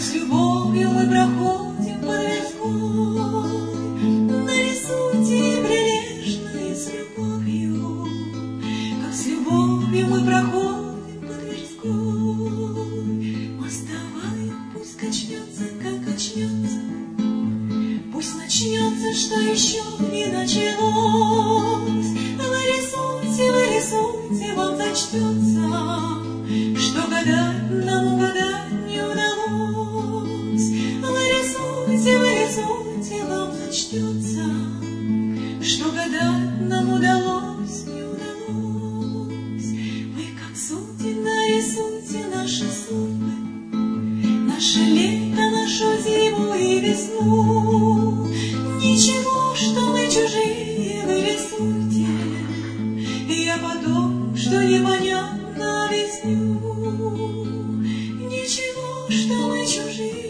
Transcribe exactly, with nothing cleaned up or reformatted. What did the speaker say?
с любовью мы проходим под Тверской. Нарисуйте прилежно и с любовью, как с любовью мы проходим под Тверской. Мостовая пусть качнется, как качнется, пусть начнется, что еще не началось. Вы рисуйте, вы рисуйте, вам зачтется, что гадать нам угадать не удалось. Вы рисуйте, вы рисуйте, вам зачтется, что гадать нам удалось, не удалось. Вы как судьи нарисуйте наши судьбы, наше лето, нашу зиму и весну. Ничего, что мы чужие, вы рисуйте, я потом, что непонятно, объясню. Ничего, что мы чужие.